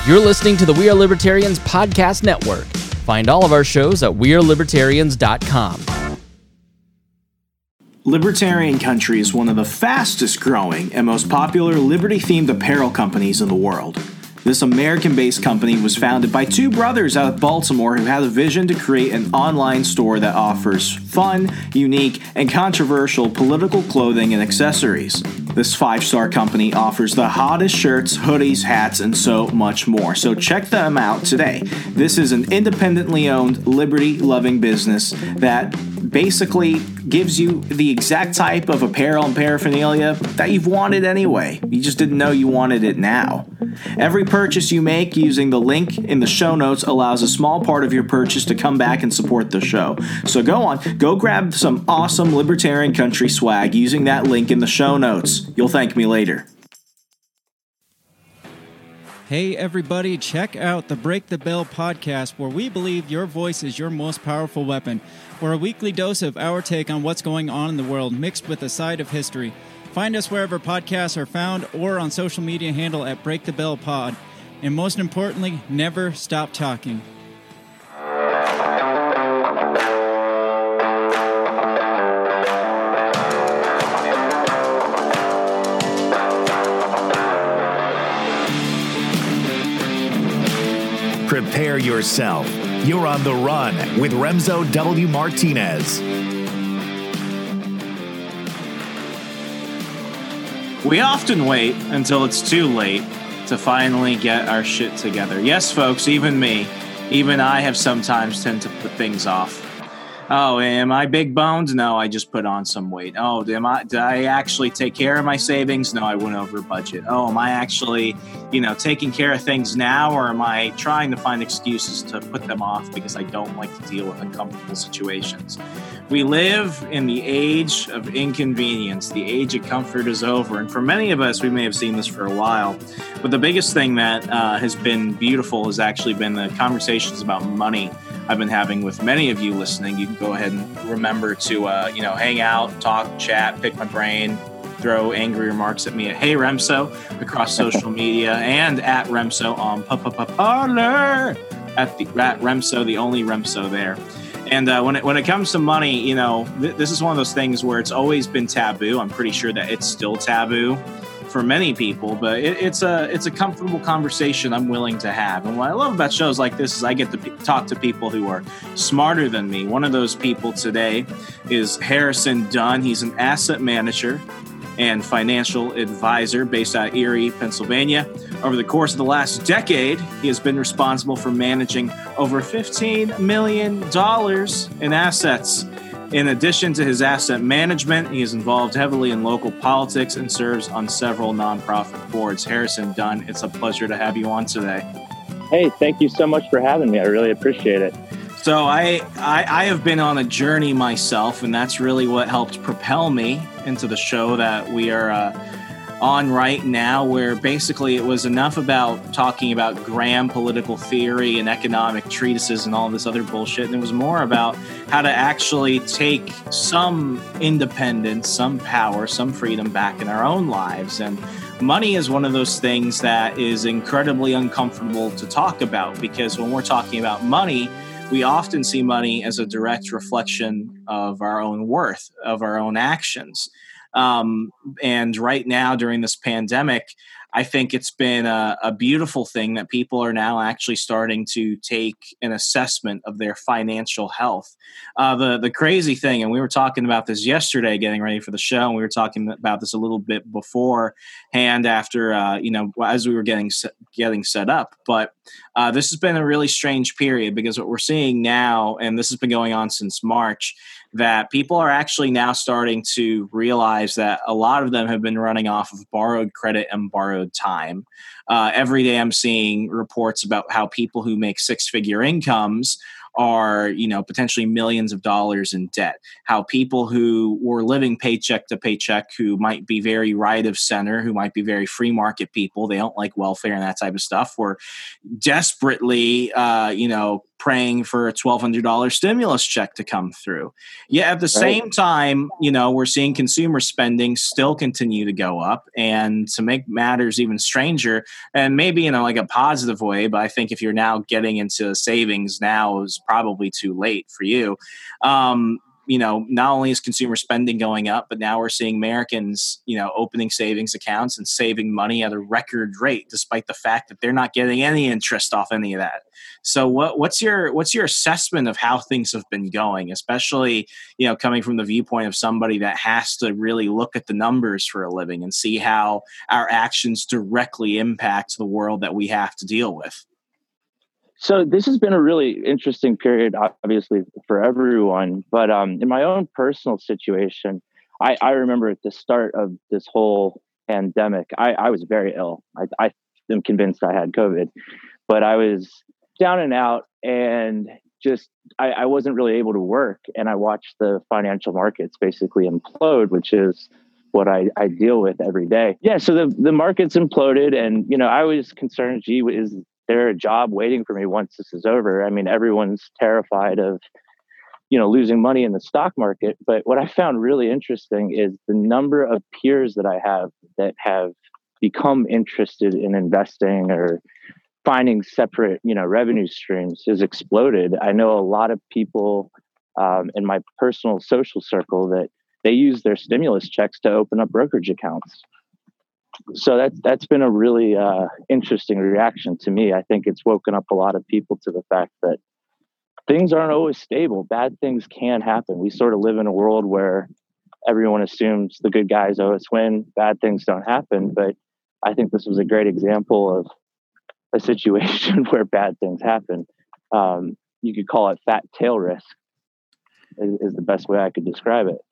You're listening to the We Are Libertarians Podcast Network. Find all of our shows at wearelibertarians.com. Libertarian Country is one of the fastest growing and most popular liberty-themed apparel companies in the world. This American-based company was founded by two brothers out of Baltimore who had a vision to create an online store that offers fun, unique, and controversial political clothing and accessories. This five-star company offers the hottest shirts, hoodies, hats, and so much more. So check them out today. This is an independently owned, liberty-loving business that basically gives you the exact type of apparel and paraphernalia that you've wanted anyway. You just didn't know you wanted it now. Every purchase you make using the link in the show notes allows a small part of your purchase to come back and support the show. So go grab some awesome Libertarian Country swag using that link in the show notes. You'll thank me later. Hey everybody, check out the Break the Bell podcast, where we believe your voice is your most powerful weapon. We're a weekly dose of our take on what's going on in the world, mixed with a side of history. Find us wherever podcasts are found or on social media handle at Break the Bell Pod. And most importantly, never stop talking. Prepare yourself. You're on the run with Remso W. Martinez. We often wait until it's too late to finally get our shit together. Yes, folks, even me. Even I have sometimes tend to put things off. Oh, am I big boned? No, I just put on some weight. Oh, did I actually take care of my savings? No, I went over budget. Oh, am I actually, taking care of things now, or am I trying to find excuses to put them off because I don't like to deal with uncomfortable situations? We live in the age of inconvenience. The age of comfort is over. And for many of us, we may have seen this for a while. But the biggest thing that has been beautiful has actually been the conversations about money I've been having with many of you listening. You can go ahead and remember to, hang out, talk, chat, pick my brain, throw angry remarks at me at Hey Remso across social media and at Remso on Parler at Remso, the only Remso there. And when it comes to money, this is one of those things where it's always been taboo. I'm pretty sure that it's still taboo for many people, but it's a comfortable conversation I'm willing to have. And what I love about shows like this is I get to talk to people who are smarter than me. One of those people today is Harrison Dunn. He's an asset manager and financial advisor based out of Erie, Pennsylvania. Over the course of the last decade, he has been responsible for managing over $15 million in assets. In addition to his asset management, he is involved heavily in local politics and serves on several nonprofit boards. Harrison Dunn, it's a pleasure to have you on today. Hey, thank you so much for having me. I really appreciate it. So I have been on a journey myself, and that's really what helped propel me into the show that we are on right now, where basically it was enough about talking about Graham political theory and economic treatises and all this other bullshit, and it was more about how to actually take some independence, some power, some freedom back in our own lives. And money is one of those things that is incredibly uncomfortable to talk about, because when we're talking about money, we often see money as a direct reflection of our own worth, of our own actions. And right now during this pandemic, I think it's been a beautiful thing that people are now actually starting to take an assessment of their financial health. The crazy thing, and we were talking about this yesterday, getting ready for the show, and we were talking about this a little bit beforehand after, as we were getting set up. But this has been a really strange period, because what we're seeing now, and this has been going on since March, that people are actually now starting to realize that a lot of them have been running off of borrowed credit and borrowed time. Every day I'm seeing reports about how people who make six-figure incomes are, potentially millions of dollars in debt. How people who were living paycheck to paycheck, who might be very right of center, who might be very free market people, they don't like welfare and that type of stuff, were desperately, praying for a $1,200 stimulus check to come through. Yet at the same time, we're seeing consumer spending still continue to go up. And to make matters even stranger, and maybe in like a positive way, but I think if you're now getting into savings now is probably too late for you. Not only is consumer spending going up, but now we're seeing Americans, opening savings accounts and saving money at a record rate, despite the fact that they're not getting any interest off any of that. So what's your assessment of how things have been going, especially, coming from the viewpoint of somebody that has to really look at the numbers for a living and see how our actions directly impact the world that we have to deal with? So this has been a really interesting period, obviously, for everyone. But in my own personal situation, I remember at the start of this whole pandemic, I was very ill. I am convinced I had COVID, but I was down and out and just I wasn't really able to work. And I watched the financial markets basically implode, which is what I deal with every day. Yeah, so the markets imploded, and I was concerned, gee, is there a job waiting for me once this is over? I mean, everyone's terrified of, losing money in the stock market. But what I found really interesting is the number of peers that I have that have become interested in investing or finding separate, revenue streams has exploded. I know a lot of people in my personal social circle that they use their stimulus checks to open up brokerage accounts. So that's been a really interesting reaction to me. I think it's woken up a lot of people to the fact that things aren't always stable. Bad things can happen. We sort of live in a world where everyone assumes the good guys always win. Bad things don't happen. But I think this was a great example of a situation where bad things happen. You could call it fat tail risk is the best way I could describe it.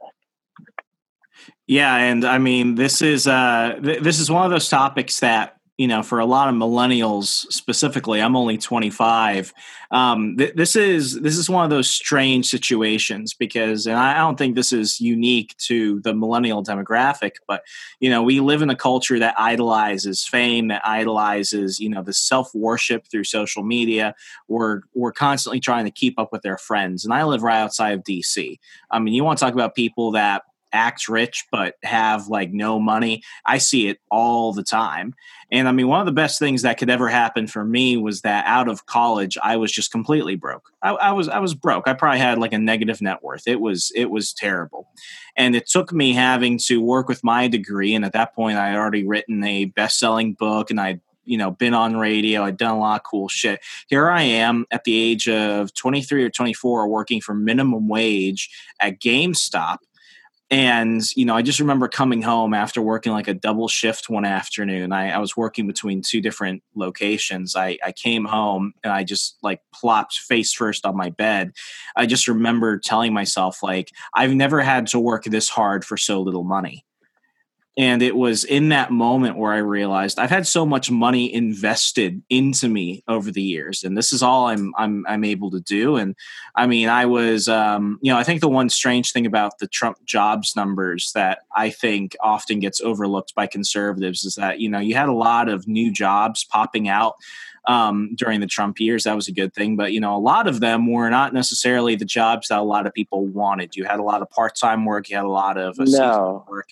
Yeah, and I mean, this is one of those topics that, for a lot of millennials specifically, I'm only 25. This is one of those strange situations because, and I don't think this is unique to the millennial demographic, but we live in a culture that idolizes fame, that idolizes the self-worship through social media. We're constantly trying to keep up with their friends, and I live right outside of DC. I mean, you want to talk about people that act rich but have like no money. I see it all the time. And I mean, one of the best things that could ever happen for me was that out of college, I was just completely broke. I was broke. I probably had like a negative net worth. It was terrible. And it took me having to work with my degree. And at that point, I had already written a best-selling book, and I'd been on radio. I'd done a lot of cool shit. Here I am at the age of 23 or 24 working for minimum wage at GameStop. And, I just remember coming home after working like a double shift one afternoon. I was working between two different locations. I came home and I just like plopped face first on my bed. I just remember telling myself, like, I've never had to work this hard for so little money. And it was in that moment where I realized I've had so much money invested into me over the years, and this is all I'm able to do. And I mean, I was, I think the one strange thing about the Trump jobs numbers that I think often gets overlooked by conservatives is that, you had a lot of new jobs popping out during the Trump years. That was a good thing. But, a lot of them were not necessarily the jobs that a lot of people wanted. You had a lot of part-time work. You had a lot of seasonal work.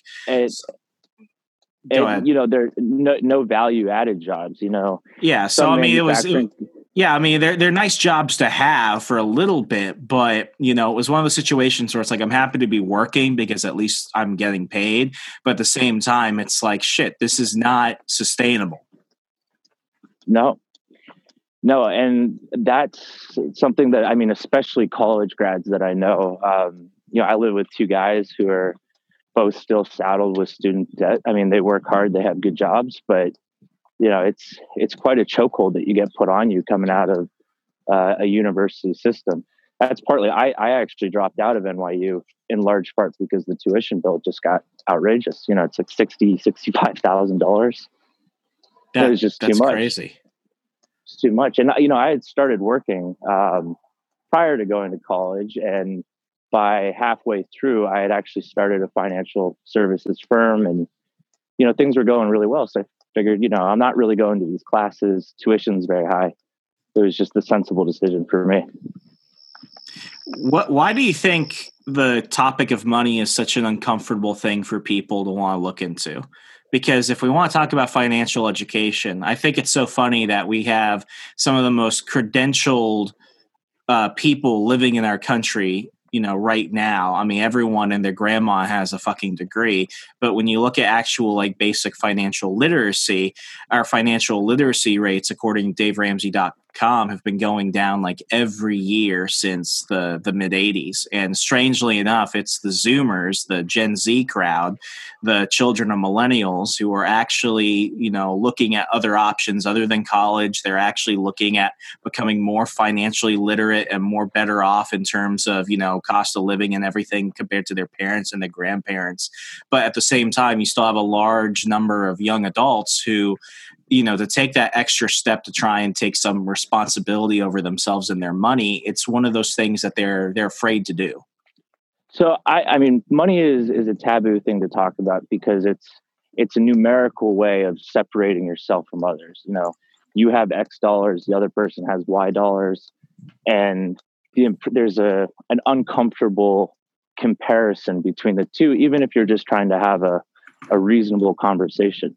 And there no value added jobs, Yeah. So I mean, they're nice jobs to have for a little bit, but it was one of those situations where it's like, I'm happy to be working because at least I'm getting paid. But at the same time, it's like, shit, this is not sustainable. No. And that's something that, I mean, especially college grads that I know, I live with two guys who are both still saddled with student debt. I mean, they work hard, they have good jobs, but it's quite a chokehold that you get put on you coming out of a university system. That's partly, I actually dropped out of NYU in large part because the tuition bill just got outrageous. It's like $65,000. It was just too much. Crazy. It's too much. And, I had started working prior to going to college, and by halfway through, I had actually started a financial services firm, and, things were going really well. So I figured, I'm not really going to these classes. Tuition's very high. it was just the sensible decision for me. Why do you think the topic of money is such an uncomfortable thing for people to want to look into? Because if we want to talk about financial education, I think it's so funny that we have some of the most credentialed people living in our country, right now. I mean, everyone and their grandma has a fucking degree. But when you look at actual like basic financial literacy, our financial literacy rates, according to DaveRamsey.com, have been going down like every year since the mid 80s. And strangely enough, it's the Zoomers, the Gen Z crowd, the children of millennials who are actually, looking at other options other than college. They're actually looking at becoming more financially literate and more better off in terms of, cost of living and everything compared to their parents and their grandparents. But at the same time, you still have a large number of young adults who, to take that extra step to try and take some responsibility over themselves and their money, it's one of those things that they're afraid to do. So I mean, money is a taboo thing to talk about because it's a numerical way of separating yourself from others. You have X dollars, the other person has Y dollars, and there's an uncomfortable comparison between the two, even if you're just trying to have a reasonable conversation.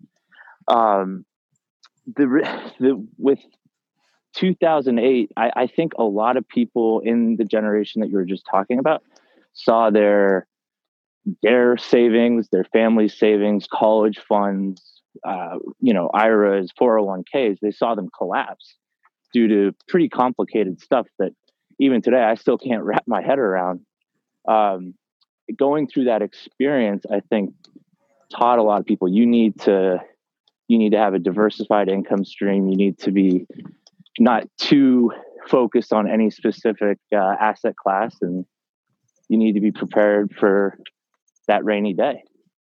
With 2008, I think a lot of people in the generation that you were just talking about saw their savings, their family savings, college funds, IRAs, 401ks, they saw them collapse due to pretty complicated stuff that even today I still can't wrap my head around. Going through that experience, I think, taught a lot of people you need to have a diversified income stream. You need to be not too focused on any specific asset class, and you need to be prepared for that rainy day.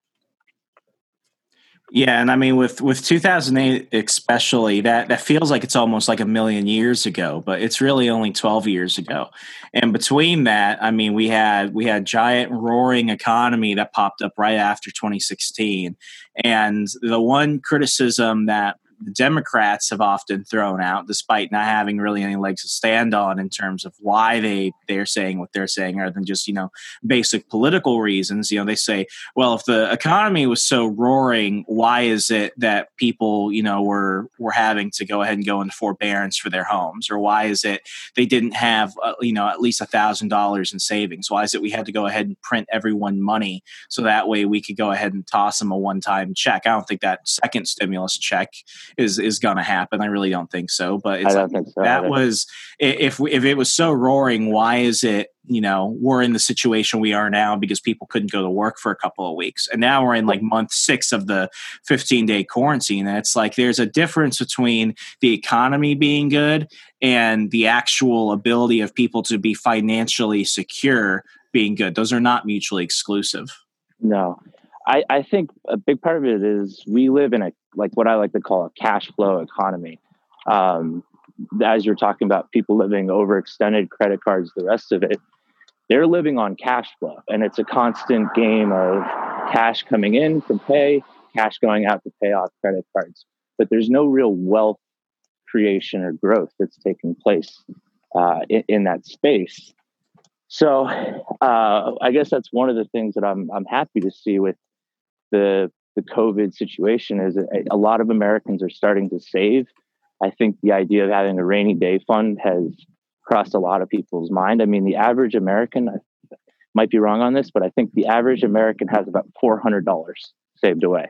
Yeah, and I mean, with 2008 especially, that feels like it's almost like a million years ago, but it's really only 12 years ago. And between that, I mean, we had giant roaring economy that popped up right after 2016. And the one criticism that the Democrats have often thrown out, despite not having really any legs to stand on in terms of why they're saying what they're saying, rather than just, basic political reasons. They say, well, if the economy was so roaring, why is it that people, were having to go ahead and go into forbearance for their homes? Or why is it they didn't have, at least $1,000 in savings? Why is it we had to go ahead and print everyone money so that way we could go ahead and toss them a one-time check? I don't think that second stimulus check is going to happen. I really don't think so. But it's that was, if it was so roaring, why is it, we're in the situation we are now because people couldn't go to work for a couple of weeks. And now we're in like month 6 of the 15-day quarantine. And it's like, there's a difference between the economy being good and the actual ability of people to be financially secure being good. Those are not mutually exclusive. No. I think a big part of it is we live in what I like to call a cash flow economy. As you're talking about people living overextended credit cards, the rest of it, they're living on cash flow. And it's a constant game of cash coming in from pay, cash going out to pay off credit cards. But there's no real wealth creation or growth that's taking place in that space. So I guess that's one of the things that I'm happy to see with the COVID situation is a lot of Americans are starting to save. I think the idea of having a rainy day fund has crossed a lot of people's mind. I mean, the average American, I might be wrong on this, but I think the average American has about $400 saved away.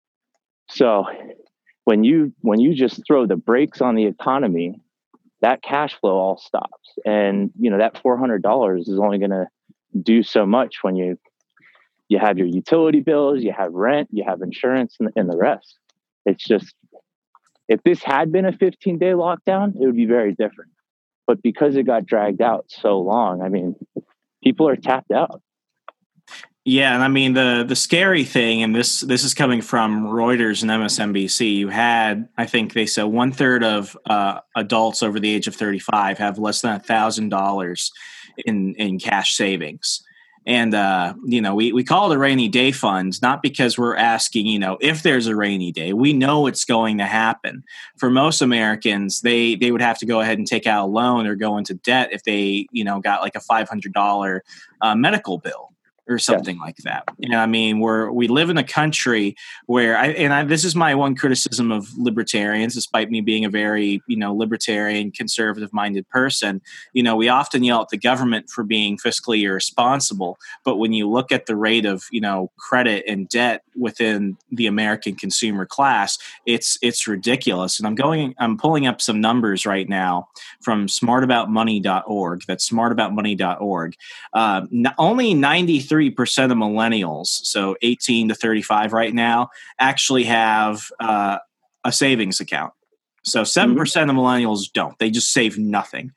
So when you just throw the brakes on the economy, that cash flow all stops. And, that $400 is only going to do so much when you have your utility bills, you have rent, you have insurance, and the rest. It's just, if this had been a 15-day lockdown, it would be very different. But because it got dragged out so long, I mean, people are tapped out. Yeah, and I mean, the scary thing, and this is coming from Reuters and MSNBC, you had, I think they said 1/3 of adults over the age of 35 have less than $1,000 in cash savings. And, we call it a rainy day fund, not because we're asking, if there's a rainy day. We know it's going to happen. For most Americans, they would have to go ahead and take out a loan or go into debt if they, got like a $500 medical bill or something like that. We live in a country where this is my one criticism of libertarians, despite me being a very, libertarian, conservative minded person. We often yell at the government for being fiscally irresponsible. But when you look at the rate of, credit and debt within the American consumer class, it's ridiculous. And I'm pulling up some numbers right now from smartaboutmoney.org. That's smartaboutmoney.org. Only 93% of millennials, so 18 to 35 right now, actually have a savings account. So 7% of millennials don't. They just save nothing.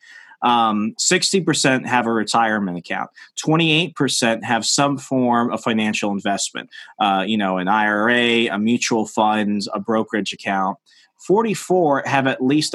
60% have a retirement account. 28% have some form of financial investment, an IRA, a mutual fund, a brokerage account. 44% have at least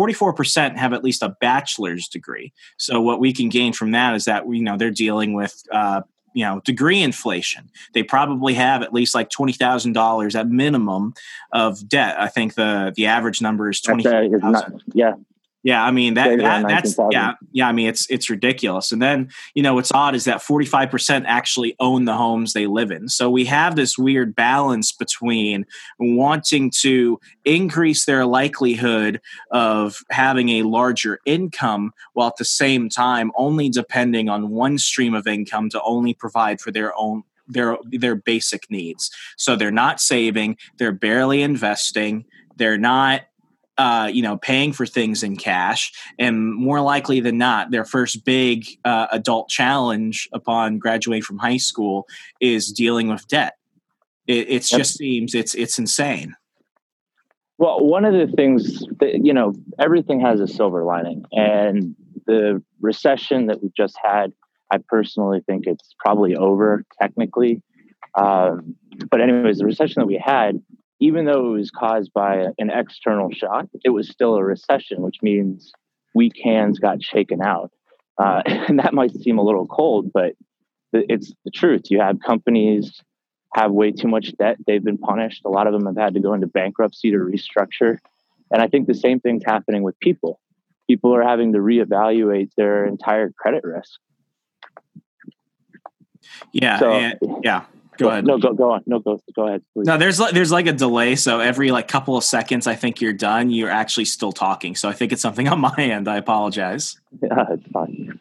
a bachelor's degree. So what we can gain from that is that they're dealing with degree inflation. They probably have at least like $20,000 at minimum of debt. I think the average number is $20,000. Yeah. Yeah, I mean that's yeah. I mean it's ridiculous. And then what's odd is that 45% actually own the homes they live in. So we have this weird balance between wanting to increase their likelihood of having a larger income, while at the same time only depending on one stream of income to only provide for their basic needs. So they're not saving, they're barely investing, they're not paying for things in cash, and more likely than not, their first big adult challenge upon graduating from high school is dealing with debt. It just seems it's insane. Well, one of the things that, everything has a silver lining, and the recession that we've just had, I personally think it's probably over technically. But anyways, the recession that we had, even though it was caused by an external shock, it was still a recession, which means weak hands got shaken out. And that might seem a little cold, but it's the truth. You have companies have way too much debt. They've been punished. A lot of them have had to go into bankruptcy to restructure. And I think the same thing's happening with people. People are having to reevaluate their entire credit risk. Yeah. Go ahead. No, go on. No, go ahead, please. No, there's like a delay. So every couple of seconds, I think you're done. You're actually still talking. So I think it's something on my end. I apologize. Yeah, it's fine.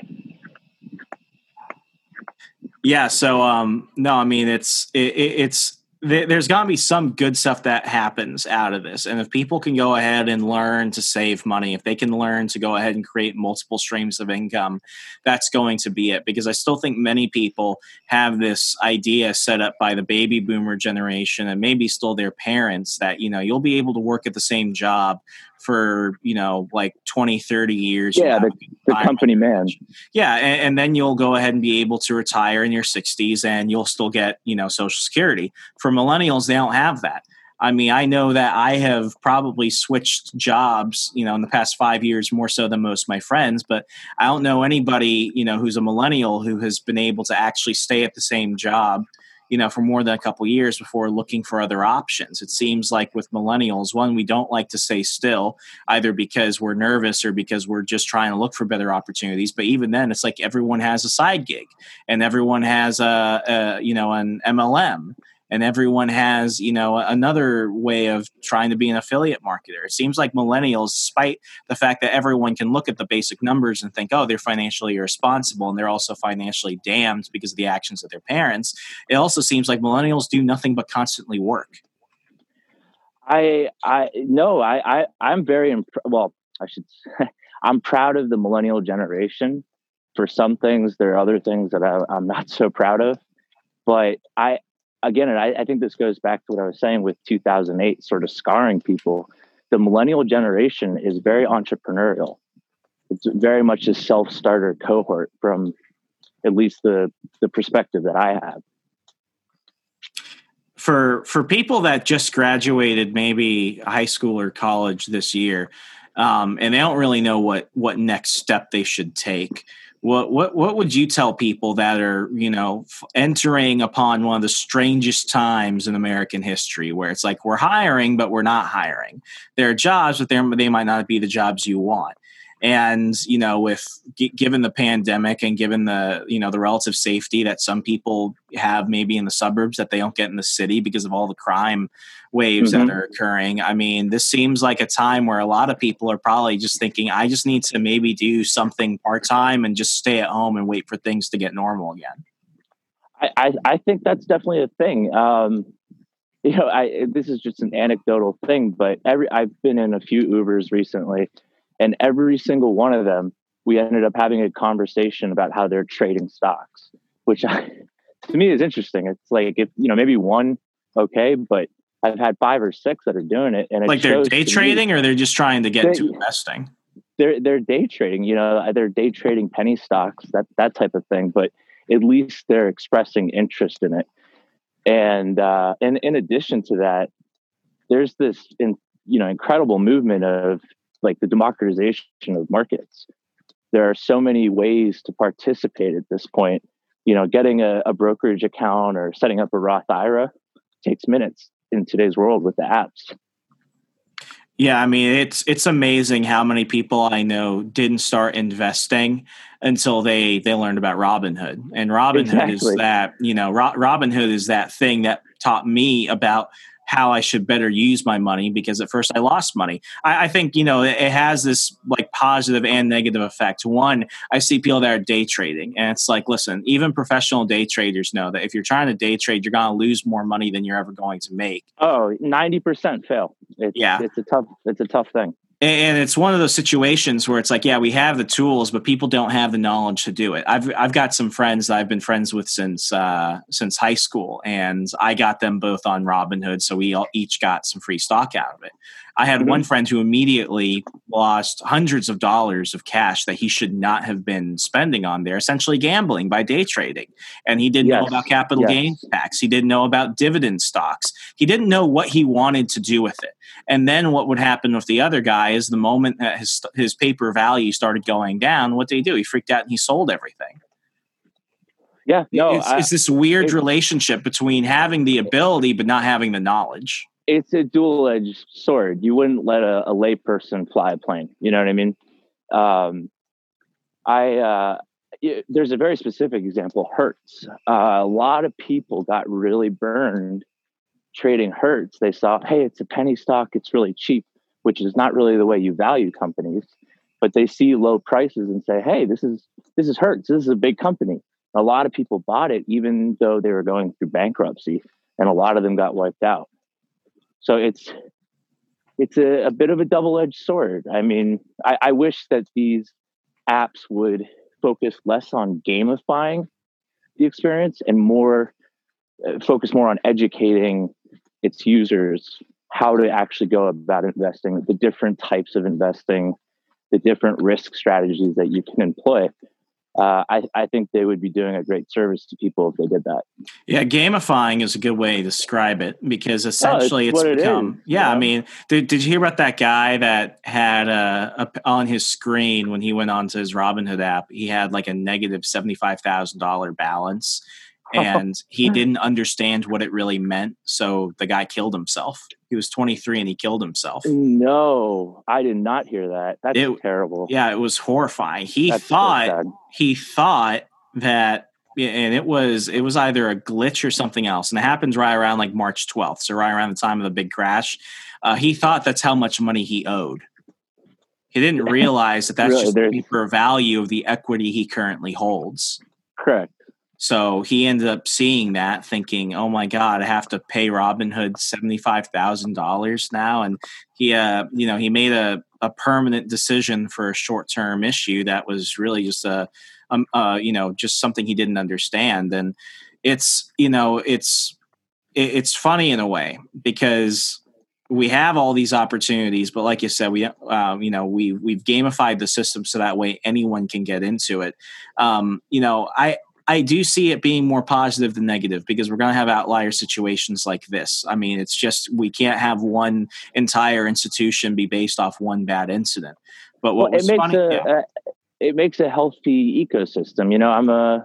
Yeah. So, no, I mean, there's got to be some good stuff that happens out of this. And if people can go ahead and learn to save money, if they can learn to go ahead and create multiple streams of income, that's going to be it. Because I still think many people have this idea set up by the baby boomer generation and maybe still their parents that, you'll be able to work at the same job for, 20, 30 years. Yeah, the company man. Yeah, and then you'll go ahead and be able to retire in your 60s and you'll still get, Social Security. For millennials, they don't have that. I mean, I know that I have probably switched jobs, in the past 5 years more so than most of my friends, but I don't know anybody, who's a millennial who has been able to actually stay at the same job, for more than a couple of years before looking for other options. It seems like with millennials, one, we don't like to stay still, either because we're nervous or because we're just trying to look for better opportunities. But even then, it's like everyone has a side gig and everyone has an MLM. And everyone has, another way of trying to be an affiliate marketer. It seems like millennials, despite the fact that everyone can look at the basic numbers and think, oh, they're financially irresponsible and they're also financially damned because of the actions of their parents, it also seems like millennials do nothing but constantly work. I'm very I'm proud of the millennial generation. For some things, there are other things that I'm not so proud of, but I think this goes back to what I was saying with 2008 sort of scarring people. The millennial generation is very entrepreneurial. It's very much a self-starter cohort from at least the perspective that I have. For people that just graduated maybe high school or college this year, and they don't really know what next step they should take. What would you tell people that are, entering upon one of the strangest times in American history, where it's like we're hiring, but we're not hiring? There are jobs, but they might not be the jobs you want. And, given the pandemic and given the, the relative safety that some people have maybe in the suburbs that they don't get in the city because of all the crime waves that are occurring. I mean, this seems like a time where a lot of people are probably just thinking, I just need to maybe do something part-time and just stay at home and wait for things to get normal again. I think that's definitely a thing. This is just an anecdotal thing, but I've been in a few Ubers recently, and every single one of them, we ended up having a conversation about how they're trading stocks, which to me is interesting. It's like, if, maybe one, okay, but I've had 5 or 6 that are doing it. And like they're day trading, or they're just trying to get into investing? They're day trading, they're day trading penny stocks, that type of thing, but at least they're expressing interest in it. And in addition to that, there's this, incredible movement of like the democratization of markets. There are so many ways to participate at this point. Getting a brokerage account or setting up a Roth IRA takes minutes in today's world with the apps. Yeah, I mean, it's amazing how many people I know didn't start investing until they learned about Robinhood. And Robinhood is that, Robinhood is that thing that taught me about how I should better use my money, because at first I lost money. I think, it has this like positive and negative effect. One, I see people that are day trading, and it's like, listen, even professional day traders know that if you're trying to day trade, you're going to lose more money than you're ever going to make. Oh, 90% fail. It's a tough thing. And it's one of those situations where it's like, yeah, we have the tools, but people don't have the knowledge to do it. I've got some friends that I've been friends with since high school, and I got them both on Robinhood, so we all each got some free stock out of it. I had one friend who immediately lost hundreds of dollars of cash that he should not have been spending on there, essentially gambling by day trading. And he didn't know about capital gains tax. He didn't know about dividend stocks. He didn't know what he wanted to do with it. And then what would happen with the other guy is the moment that his paper value started going down, what did he do? He freaked out and he sold everything. Yeah, no, it's this weird relationship between having the ability but not having the knowledge. It's a dual-edged sword. You wouldn't let a layperson fly a plane. You know what I mean? There's a very specific example, Hertz. A lot of people got really burned trading Hertz. They saw, hey, it's a penny stock, it's really cheap, which is not really the way you value companies. But they see low prices and say, hey, this is Hertz. This is a big company. A lot of people bought it, even though they were going through bankruptcy, and a lot of them got wiped out. So it's a bit of a double-edged sword. I mean, I wish that these apps would focus less on gamifying the experience and focus more on educating its users how to actually go about investing, the different types of investing, the different risk strategies that you can employ. I think they would be doing a great service to people if they did that. Yeah, gamifying is a good way to describe it, because essentially it's become. I mean, did you hear about that guy that had on his screen when he went onto his Robinhood app, he had like a negative $75,000 balance, and he didn't understand what it really meant. So the guy killed himself. He was 23 and he killed himself. No, I did not hear that. That's terrible. Yeah, it was horrifying. He thought that, and it was either a glitch or something else. And it happens right around like March 12th. So right around the time of the big crash. He thought that's how much money he owed. He didn't realize that that's just the paper value of the equity he currently holds. Correct. So he ended up seeing that, thinking, "Oh my God, I have to pay Robinhood $75,000 now." And he made a permanent decision for a short-term issue that was really just just something he didn't understand. And it's funny in a way, because we have all these opportunities, but like you said, we've gamified the system so that way anyone can get into it. I do see it being more positive than negative because we're going to have outlier situations like this. I mean, it's just we can't have one entire institution be based off one bad incident. But what was funny, it makes a healthy ecosystem. You know,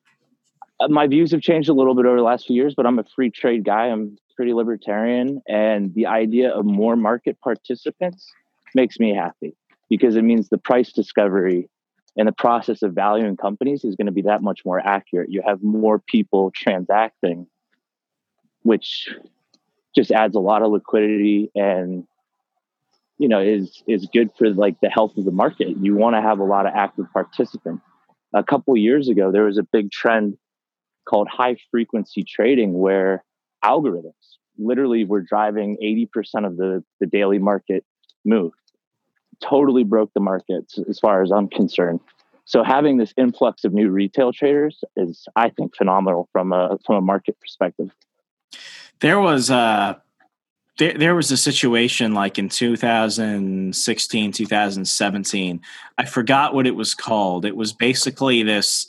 my views have changed a little bit over the last few years, but I'm a free trade guy. I'm pretty libertarian, and the idea of more market participants makes me happy because it means the price discovery and the process of valuing companies is going to be that much more accurate. You have more people transacting, which just adds a lot of liquidity and, you know, is good for like the health of the market. You want to have a lot of active participants. A couple of years ago, there was a big trend called high frequency trading where algorithms literally were driving 80% of the daily market move. Totally broke the market as far as I'm concerned. So having this influx of new retail traders is, I think, phenomenal from a market perspective. There was there was a situation like in 2016, 2017. I forgot what it was called. It was basically this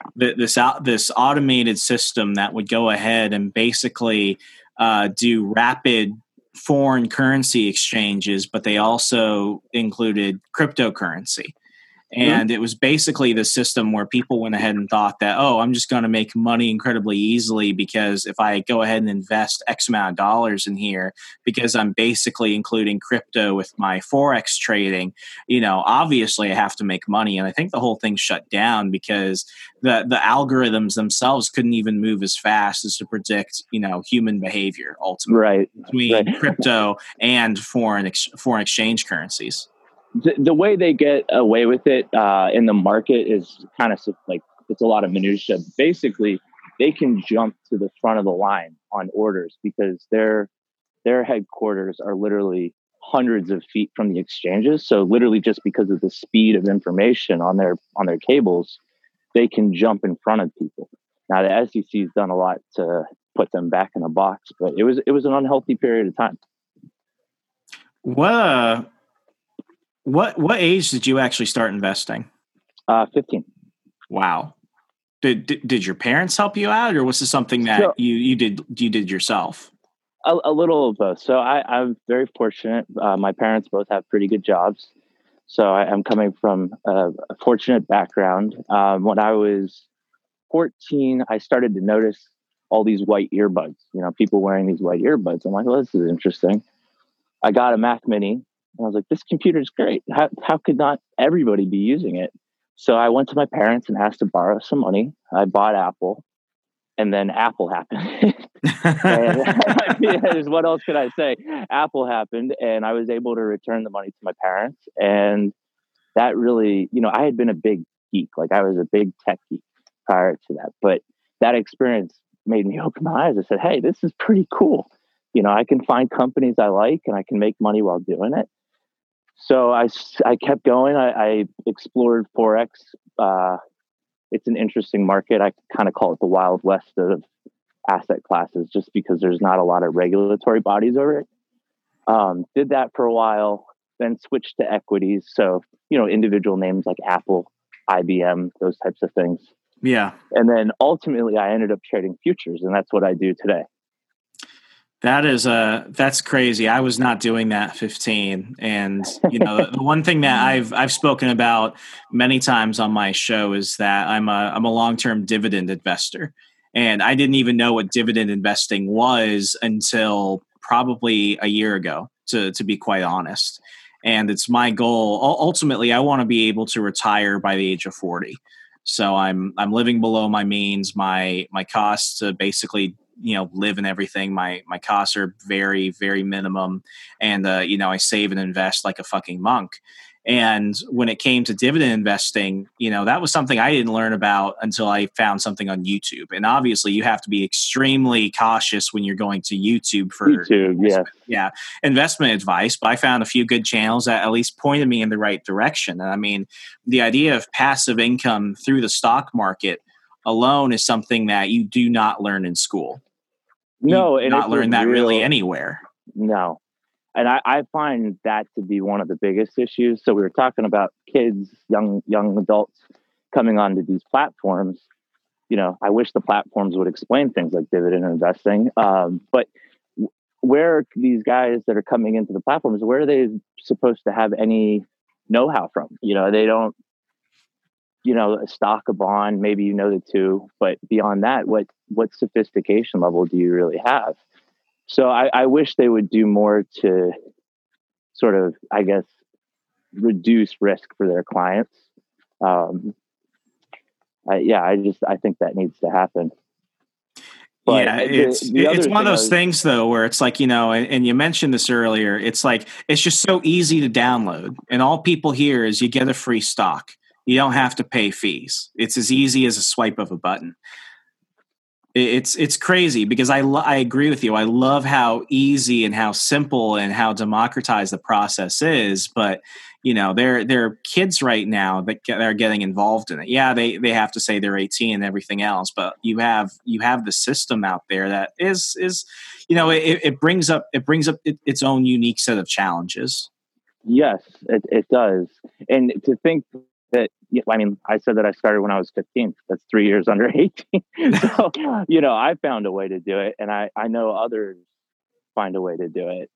automated system that would go ahead and basically do rapid foreign currency exchanges, but they also included cryptocurrency. And it was basically the system where people went ahead and thought that, oh, I'm just going to make money incredibly easily because if I go ahead and invest X amount of dollars in here, because I'm basically including crypto with my Forex trading, you know, obviously I have to make money. And I think the whole thing shut down because the algorithms themselves couldn't even move as fast as to predict, you know, human behavior ultimately between crypto and foreign exchange currencies. The way they get away with it in the market is kind of like it's a lot of minutia. Basically, they can jump to the front of the line on orders because their headquarters are literally hundreds of feet from the exchanges. So literally, just because of the speed of information on their cables, they can jump in front of people. Now, the SEC has done a lot to put them back in a box, but it was an unhealthy period of time. What age did you actually start investing? 15. Wow. Did your parents help you out, or was this something that you did yourself? A little of both. So I'm very fortunate. My parents both have pretty good jobs. So I'm coming from a fortunate background. When I was 14, I started to notice all these white earbuds. You know, people wearing these white earbuds. I'm like, well, this is interesting. I got a Mac Mini. And I was like, this computer is great. How could not everybody be using it? So I went to my parents and asked to borrow some money. I bought Apple, and then Apple happened. And, what else could I say? Apple happened, and I was able to return the money to my parents. And that really, you know, I had been a big geek. Like I was a big tech geek prior to that. But that experience made me open my eyes. I said, hey, this is pretty cool. You know, I can find companies I like, and I can make money while doing it. So I kept going. I explored Forex. It's an interesting market. I kind of call it the Wild West of asset classes just because there's not a lot of regulatory bodies over it. Did that for a while, then switched to equities. So, you know, individual names like Apple, IBM, those types of things. Yeah. And then ultimately I ended up trading futures, and that's what I do today. That's crazy. I was not doing that at 15. And, you know, the one thing that I've spoken about many times on my show is that I'm a long-term dividend investor. And I didn't even know what dividend investing was until probably a year ago, to be quite honest. And it's my goal. Ultimately, I want to be able to retire by the age of 40. So I'm living below my means. My costs to basically, you know, live and everything. My costs are very, very minimum. And, you know, I save and invest like a fucking monk. And when it came to dividend investing, you know, that was something I didn't learn about until I found something on YouTube. And obviously you have to be extremely cautious when you're going to YouTube for investment advice. But I found a few good channels that at least pointed me in the right direction. And I mean, the idea of passive income through the stock market alone is something that you do not learn in school. No, you not learn that really anywhere. No. And I find that to be one of the biggest issues. So we were talking about kids, young adults coming onto these platforms. I wish the platforms would explain things like dividend investing. But where are these guys that are coming into the platforms, where are they supposed to have any know-how from? They don't, a stock, a bond, maybe the two, but beyond that, what sophistication level do you really have? So I wish they would do more to sort of, I guess, reduce risk for their clients. I think that needs to happen. But it's one of those things though, where it's like, and you mentioned this earlier, it's like, it's just so easy to download, and all people hear is you get a free stock. You don't have to pay fees. It's as easy as a swipe of a button. It's crazy because I agree with you. I love how easy and how simple and how democratized the process is, but there are kids right now that are getting involved in it. Yeah, they have to say they're 18 and everything else, but you have the system out there that is it brings up its own unique set of challenges. Yes, it does. And to think that, I said that I started when I was 15. That's 3 years under 18. So, I found a way to do it, and I know others find a way to do it.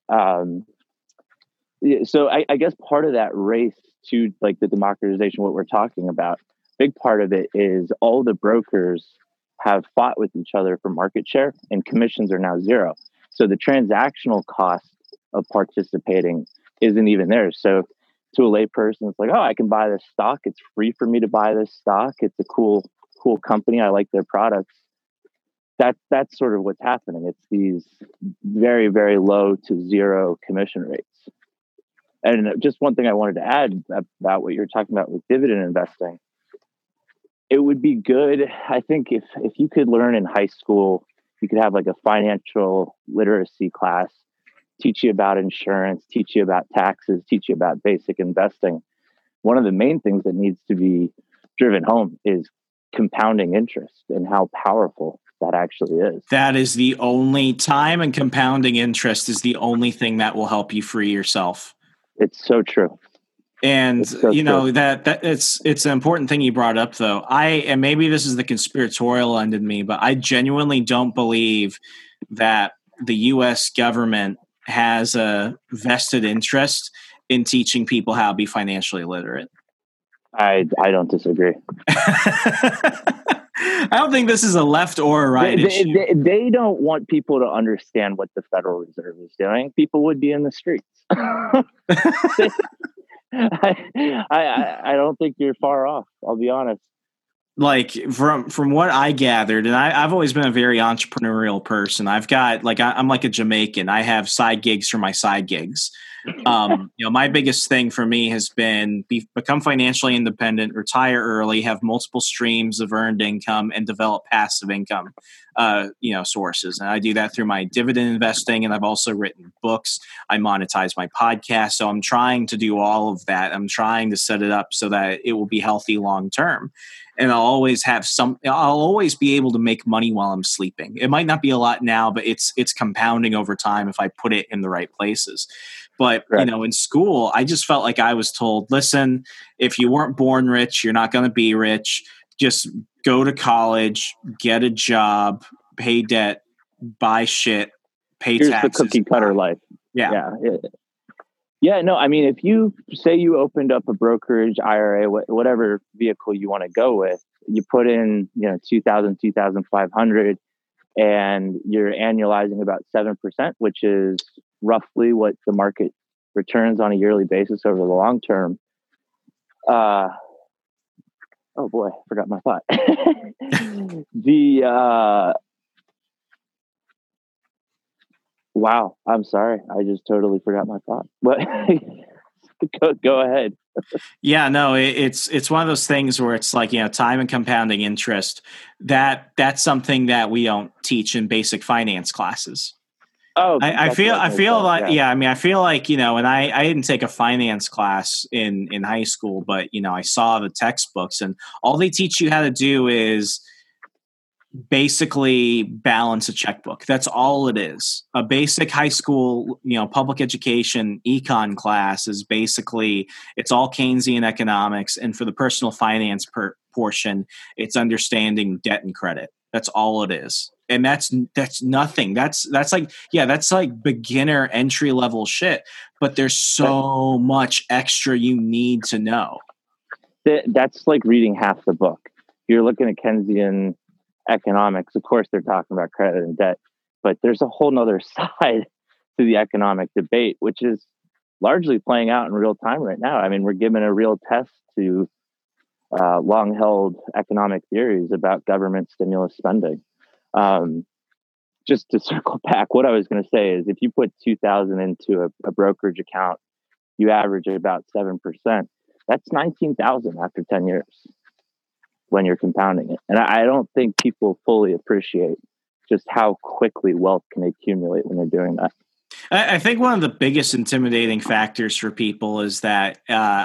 So I guess part of that race to like the democratization, what we're talking about, big part of it is all the brokers have fought with each other for market share, and commissions are now zero. So the transactional cost of participating isn't even there. So to a layperson, it's like, oh, I can buy this stock. It's free for me to buy this stock. It's a cool company. I like their products. That's sort of what's happening. It's these very, very low to zero commission rates. And just one thing I wanted to add about what you're talking about with dividend investing, it would be good, I think, if you could learn in high school, you could have like a financial literacy class, teach you about insurance, teach you about taxes, teach you about basic investing. One of the main things that needs to be driven home is compounding interest and how powerful that actually is. That is the only time, and compounding interest is the only thing that will help you free yourself. It's so true. And that it's an important thing you brought up though. And maybe this is the conspiratorial end in me, but I genuinely don't believe that the US government has a vested interest in teaching people how to be financially literate. I don't disagree. I don't think this is a left or a right issue. They don't want people to understand what the Federal Reserve is doing. People would be in the streets. I don't think you're far off. I'll be honest. Like from what I gathered, and I've always been a very entrepreneurial person. I've got I'm like a Jamaican. I have side gigs for my side gigs. My biggest thing for me has been become financially independent, retire early, have multiple streams of earned income, and develop passive income, sources. And I do that through my dividend investing. And I've also written books. I monetize my podcast. So I'm trying to do all of that. I'm trying to set it up so that it will be healthy long term. And I'll always be able to make money while I'm sleeping. It might not be a lot now, but it's compounding over time if I put it in the right places. But, right. In school, I just felt like I was told, listen, if you weren't born rich, you're not going to be rich. Just go to college, get a job, pay debt, buy shit, pay taxes. Here's the cookie cutter life. Yeah. Yeah, no, I mean, if you say you opened up a brokerage, IRA, whatever vehicle you want to go with, you put in, $2,000, $2,500, and you're annualizing about 7%, which is roughly what the market returns on a yearly basis over the long term. Oh boy, I forgot my thought. Wow, I'm sorry. I just totally forgot my thought. But go ahead. Yeah, no, it's one of those things where it's like, time and compounding interest. That's something that we don't teach in basic finance classes. Oh, I feel like, I feel like, and I didn't take a finance class in high school, but, I saw the textbooks, and all they teach you how to do is basically balance a checkbook. That's all it is. A basic high school, public education econ class is basically, it's all Keynesian economics. And for the personal finance portion, it's understanding debt and credit. That's all it is. And that's nothing. That's like beginner entry level shit, but there's so much extra you need to know. That's like reading half the book. You're looking at Keynesian economics. Of course, they're talking about credit and debt, but there's a whole nother side to the economic debate, which is largely playing out in real time right now. I mean, we're giving a real test to long-held economic theories about government stimulus spending. Just to circle back, what I was going to say is if you put 2,000 into a brokerage account, you average about 7%. That's 19,000 after 10 years when you're compounding it. And I don't think people fully appreciate just how quickly wealth can accumulate when they're doing that. I think one of the biggest intimidating factors for people is that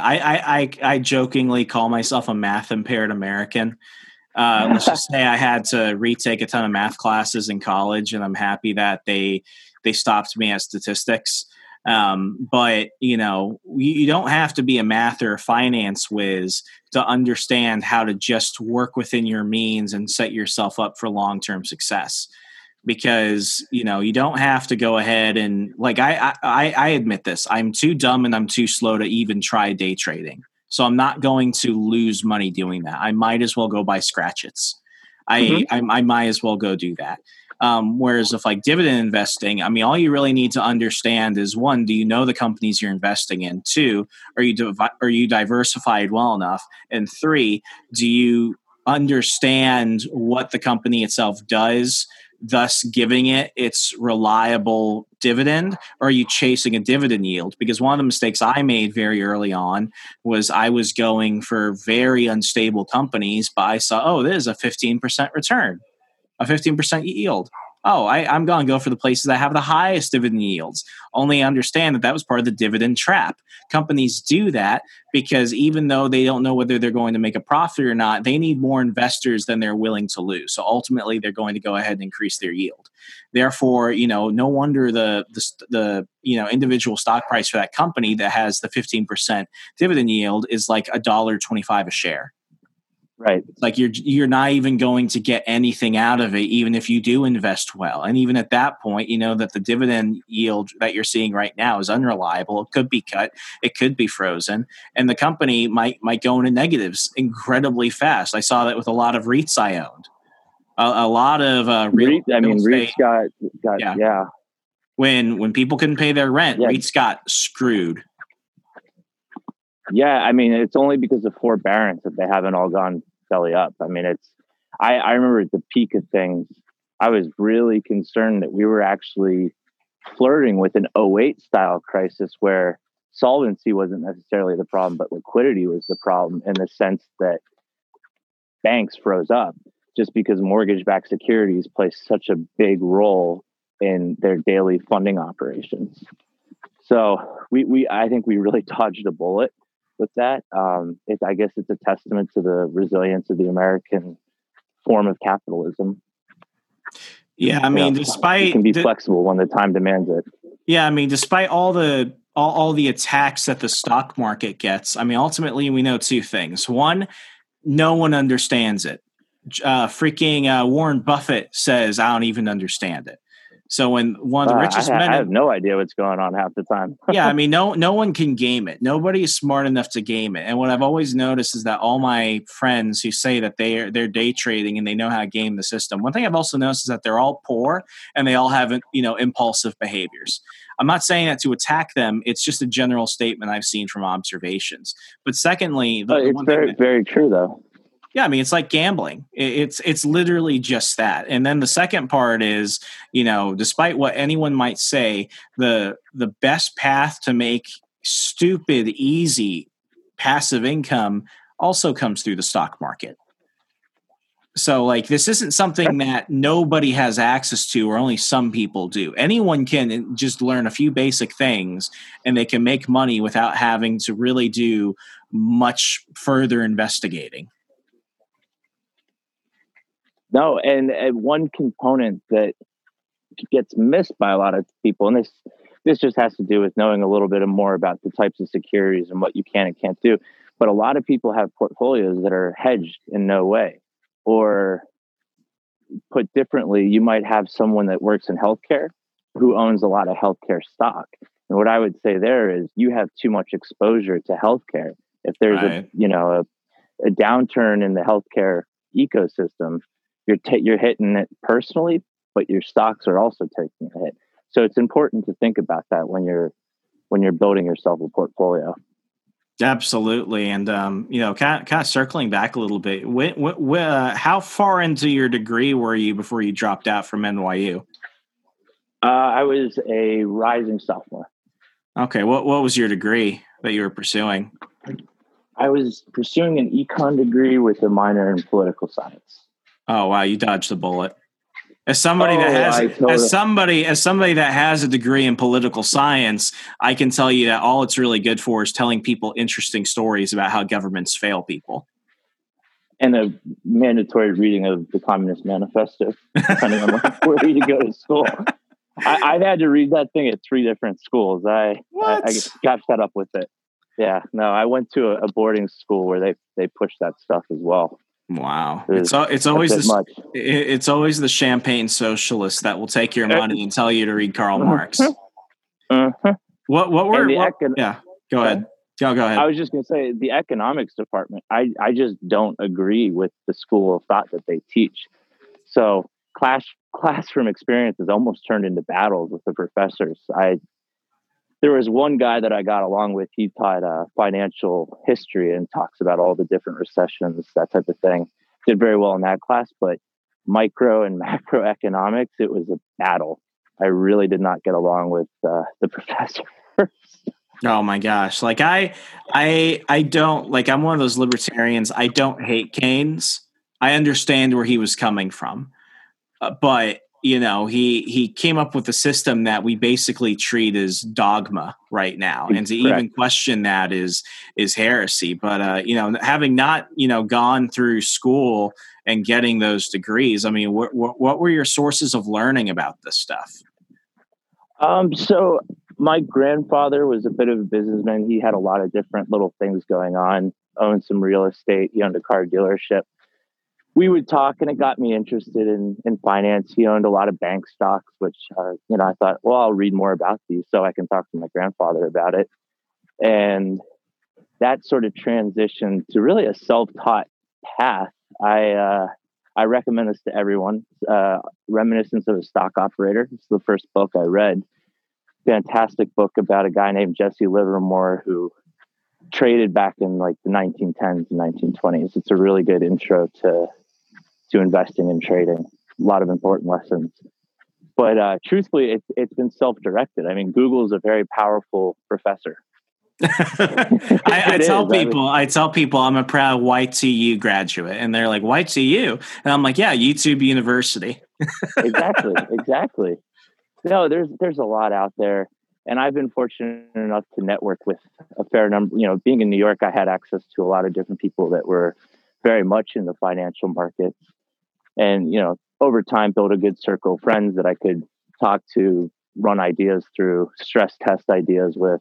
I jokingly call myself a math impaired American. Let's just say I had to retake a ton of math classes in college, and I'm happy that they stopped me at statistics. But you don't have to be a math or a finance whiz to understand how to just work within your means and set yourself up for long-term success. Because, you don't have to go ahead and I admit this, I'm too dumb and I'm too slow to even try day trading. So I'm not going to lose money doing that. I might as well go buy Scratchits. I might as well go do that. Whereas if like dividend investing, I mean, all you really need to understand is one, do you know the companies you're investing in? Two, are you diversified well enough? And three, do you understand what the company itself does, thus giving it its reliable dividend? Or are you chasing a dividend yield? Because one of the mistakes I made very early on was I was going for very unstable companies, but I saw, oh, this is a 15% return, a 15% yield. Oh, I'm going to go for the places that have the highest dividend yields. Only understand that was part of the dividend trap. Companies do that because even though they don't know whether they're going to make a profit or not, they need more investors than they're willing to lose. So ultimately, they're going to go ahead and increase their yield. Therefore, no wonder the individual stock price for that company that has the 15% dividend yield is like $1.25 a share. Right. Like you're not even going to get anything out of it, even if you do invest well. And even at that point, that the dividend yield that you're seeing right now is unreliable. It could be cut. It could be frozen. And the company might go into negatives incredibly fast. I saw that with a lot of REITs I owned. A lot of REITs got yeah. When people couldn't pay their rent, REITs got screwed. Yeah, I mean, it's only because of forbearance that they haven't all gone belly up. I mean, I remember at the peak of things, I was really concerned that we were actually flirting with an 2008 style crisis where solvency wasn't necessarily the problem, but liquidity was the problem in the sense that banks froze up just because mortgage-backed securities play such a big role in their daily funding operations. So I think we really dodged a bullet with that. I guess it's a testament to the resilience of the American form of capitalism. Yeah, I mean, despite it can be flexible when the time demands it. Yeah, I mean, despite all the attacks that the stock market gets, I mean, ultimately we know two things. One, no one understands it. Freaking Warren Buffett says, "I don't even understand it." So when one of the richest men, I have no idea what's going on half the time. Yeah, I mean, no one can game it. Nobody is smart enough to game it. And what I've always noticed is that all my friends who say that they're day trading and they know how to game the system, one thing I've also noticed is that they're all poor and they all have impulsive behaviors. I'm not saying that to attack them. It's just a general statement I've seen from observations. But secondly, it's very true though. Yeah, I mean, it's like gambling. It's literally just that. And then the second part is, despite what anyone might say, the best path to make stupid, easy, passive income also comes through the stock market. So, this isn't something that nobody has access to or only some people do. Anyone can just learn a few basic things and they can make money without having to really do much further investigating. No, and one component that gets missed by a lot of people, and this just has to do with knowing a little bit more about the types of securities and what you can and can't do. But a lot of people have portfolios that are hedged in no way. Or put differently, you might have someone that works in healthcare who owns a lot of healthcare stock. And what I would say there is you have too much exposure to healthcare. If there's a downturn in the healthcare ecosystem, you're hitting it personally, but your stocks are also taking a hit. So it's important to think about that when you're building yourself a portfolio. Absolutely. And, kind of circling back a little bit, how far into your degree were you before you dropped out from NYU? I was a rising sophomore. Okay. What was your degree that you were pursuing? I was pursuing an econ degree with a minor in political science. Oh, wow. You dodged the bullet. As somebody that has a degree in political science, I can tell you that all it's really good for is telling people interesting stories about how governments fail people. And a mandatory reading of the Communist Manifesto, depending on where you go to school. I've had to read that thing at 3 different schools. I got fed up with it. Yeah, no, I went to a boarding school where they pushed that stuff as well. Wow. It's always the champagne socialist that will take your money and tell you to read Karl Marx. Uh-huh. Go ahead. Go ahead. I was just going to say the economics department, I just don't agree with the school of thought that they teach. So classroom experiences almost turned into battles with the professors. There was one guy that I got along with. He taught financial history and talks about all the different recessions, that type of thing. Did very well in that class, but micro and macroeconomics, it was a battle. I really did not get along with the professors. Oh my gosh. Like I don't like, I'm one of those libertarians. I don't hate Keynes. I understand where he was coming from. But he came up with a system that we basically treat as dogma right now. And to even question that is heresy. But, having not, gone through school and getting those degrees, I mean, what were your sources of learning about this stuff? So my grandfather was a bit of a businessman. He had a lot of different little things going on, owned some real estate. He owned a car dealership. We would talk, and it got me interested in finance. He owned a lot of bank stocks, which, I thought, well, I'll read more about these so I can talk to my grandfather about it. And that sort of transitioned to really a self-taught path. I recommend this to everyone. Reminiscence of a Stock Operator. It's the first book I read. Fantastic book about a guy named Jesse Livermore who traded back in like the 1910s and 1920s. It's a really good intro to investing and trading. A lot of important lessons. But truthfully, it's been self-directed. I mean, Google is a very powerful professor. I tell people I'm a proud YTU graduate, and they're like, YTU? And I'm like, yeah, YouTube University. Exactly. No, there's a lot out there. And I've been fortunate enough to network with a fair number. Being in New York, I had access to a lot of different people that were very much in the financial markets. And, over time, built a good circle of friends that I could talk to, run ideas through, stress test ideas with.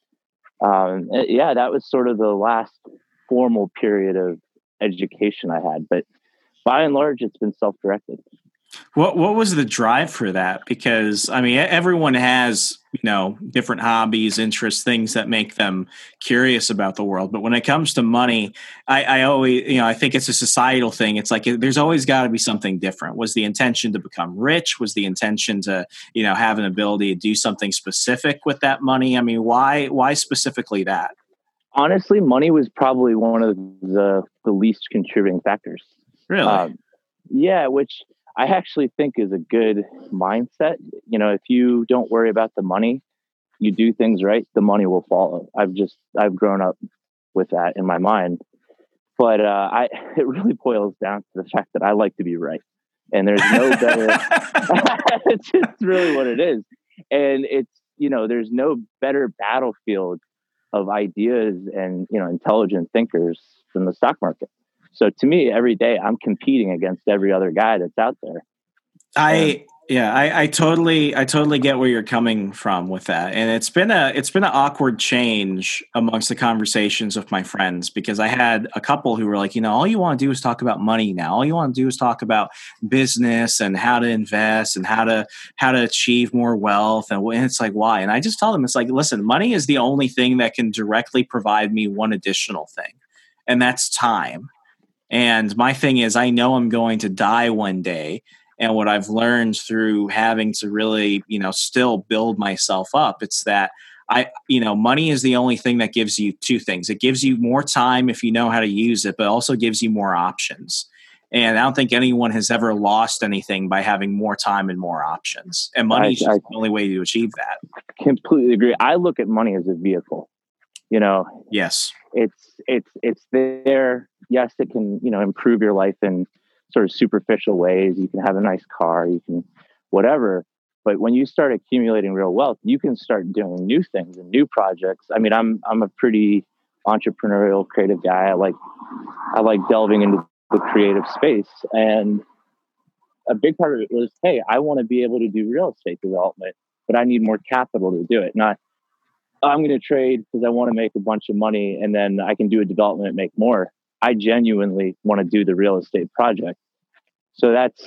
That was sort of the last formal period of education I had. But by and large, it's been self-directed. What was the drive for that? Because, I mean, everyone has, different hobbies, interests, things that make them curious about the world. But when it comes to money, I always, I think it's a societal thing. It's like there's always got to be something different. Was the intention to become rich? Was the intention to, have an ability to do something specific with that money? I mean, why specifically that? Honestly, money was probably one of the least contributing factors. Really? Which I actually think is a good mindset. If you don't worry about the money, you do things right, the money will follow. I've grown up with that in my mind. But it really boils down to the fact that I like to be right. And there's no better, it's just really what it is. And it's, there's no better battlefield of ideas and, intelligent thinkers than the stock market. So to me, every day I'm competing against every other guy that's out there. I Yeah, I totally get where you're coming from with that. And it's been an awkward change amongst the conversations with my friends, because I had a couple who were like, all you want to do is talk about money now. All you want to do is talk about business and how to invest and how to achieve more wealth. And it's like, why? And I just tell them, it's like, listen, money is the only thing that can directly provide me one additional thing, and that's time. And my thing is, I know I'm going to die one day. And what I've learned through having to really, still build myself up, it's that money is the only thing that gives you two things. It gives you more time if you know how to use it, but also gives you more options. And I don't think anyone has ever lost anything by having more time and more options. And money is just the only way to achieve that. Completely agree. I look at money as a vehicle. Yes. It's there. Yes, it can, improve your life in sort of superficial ways. You can have a nice car, you can whatever. But when you start accumulating real wealth, you can start doing new things and new projects. I mean, I'm a pretty entrepreneurial, creative guy. I like delving into the creative space. And a big part of it was, hey, I want to be able to do real estate development, but I need more capital to do it. Not, I'm going to trade because I want to make a bunch of money and then I can do a development and make more. I genuinely want to do the real estate project. So that's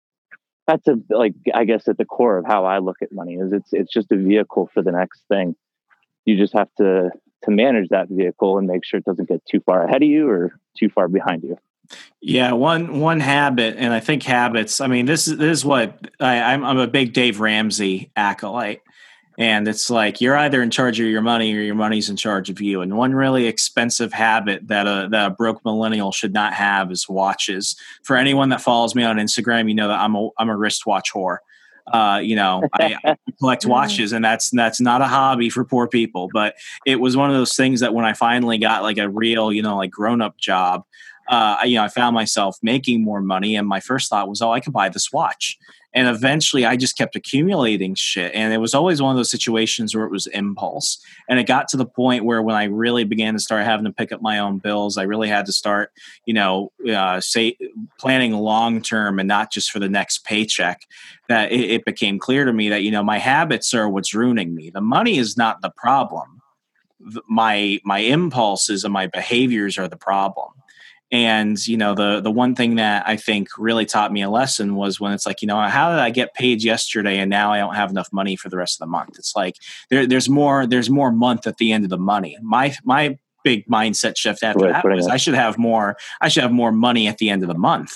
I guess at the core of how I look at money is it's just a vehicle for the next thing. You just have to manage that vehicle and make sure it doesn't get too far ahead of you or too far behind you. Yeah, one habit, and I think habits. I mean, this is what I'm a big Dave Ramsey acolyte. And it's like, you're either in charge of your money or your money's in charge of you. And one really expensive habit that a broke millennial should not have is watches. For anyone that follows me on Instagram, you know that I'm a wristwatch whore. I collect watches, and that's not a hobby for poor people. But it was one of those things that when I finally got like a real, grown up job, I found myself making more money. And my first thought was, I could buy this watch. And eventually I just kept accumulating shit. And it was always one of those situations where it was impulse. And it got to the point where when I really began to start having to pick up my own bills, I really had to start, planning long term and not just for the next paycheck, that it became clear to me that, my habits are what's ruining me. The money is not the problem. My impulses and my behaviors are the problem. And, the one thing that I think really taught me a lesson was when it's like, how did I get paid yesterday and now I don't have enough money for the rest of the month? It's like there's more month at the end of the money. My big mindset shift after that was I should have more money at the end of the month.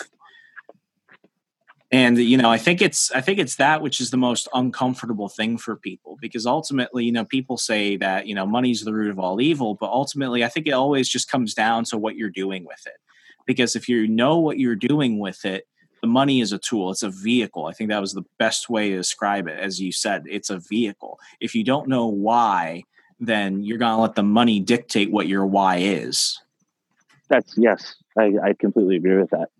And, I think it's that which is the most uncomfortable thing for people, because ultimately, people say that, money's the root of all evil. But ultimately, I think it always just comes down to what you're doing with it. Because if you know what you're doing with it, the money is a tool. It's a vehicle. I think that was the best way to describe it. As you said, it's a vehicle. If you don't know why, then you're going to let the money dictate what your why is. Yes, I completely agree with that.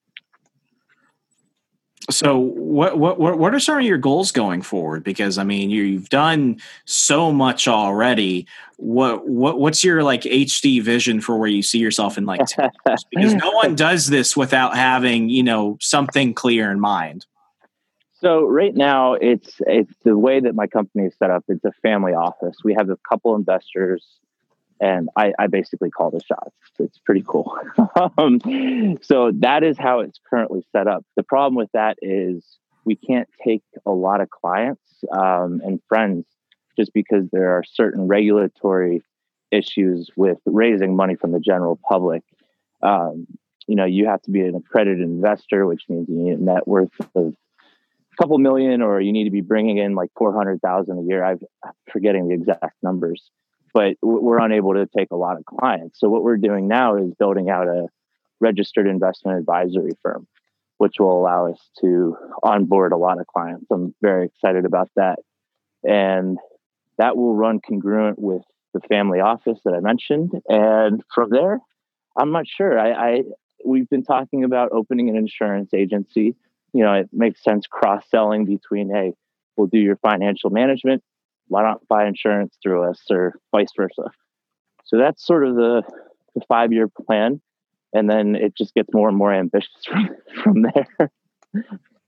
So what are some of your goals going forward? Because I mean, you've done so much already. What's your like HD vision for where you see yourself in like 10 years? Because no one does this without having, something clear in mind. So right now it's the way that my company is set up. It's a family office. We have a couple investors. And I basically call the shots. It's pretty cool. So that is how it's currently set up. The problem with that is we can't take a lot of clients and friends just because there are certain regulatory issues with raising money from the general public. You have to be an accredited investor, which means you need a net worth of a couple million, or you need to be bringing in like 400,000 a year. I'm forgetting the exact numbers. But we're unable to take a lot of clients. So what we're doing now is building out a registered investment advisory firm, which will allow us to onboard a lot of clients. I'm very excited about that. And that will run congruent with the family office that I mentioned. And from there, I'm not sure. We've been talking about opening an insurance agency. It makes sense cross-selling between, hey, we'll do your financial management. Why not buy insurance through us, or vice versa? So that's sort of the 5-year plan. And then it just gets more and more ambitious from there.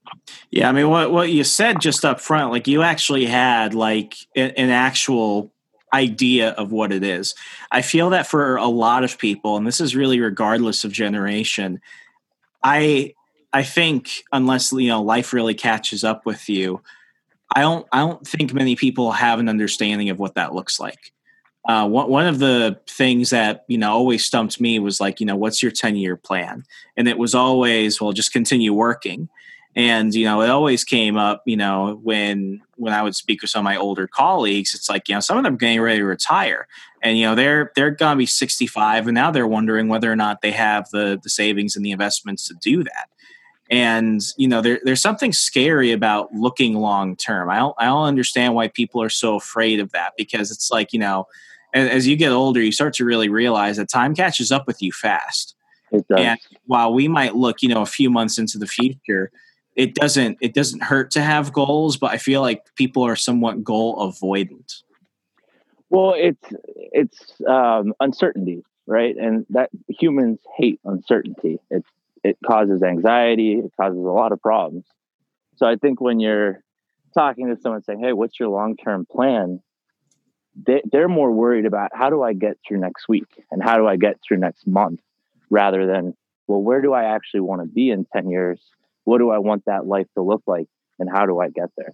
Yeah, I mean, what you said just up front, like you actually had like an actual idea of what it is. I feel that for a lot of people, and this is really regardless of generation, I think unless life really catches up with you, I don't think many people have an understanding of what that looks like. One of the things that always stumped me was like, what's your 10-year plan? And it was always, well, just continue working. And it always came up, when I would speak with some of my older colleagues, it's like, some of them are getting ready to retire, and they're gonna be 65, and now they're wondering whether or not they have the savings and the investments to do that. And there's something scary about looking long term. I don't understand why people are so afraid of that, because it's like, as you get older, you start to really realize that time catches up with you fast. It does. And while we might look, a few months into the future, it doesn't hurt to have goals, but I feel like people are somewhat goal avoidant. Well, it's uncertainty, right? And that humans hate uncertainty. It causes anxiety. It causes a lot of problems. So I think when you're talking to someone saying, "Hey, what's your long-term plan?" They're more worried about how do I get through next week and how do I get through next month, rather than, well, where do I actually want to be in 10 years? What do I want that life to look like? And how do I get there?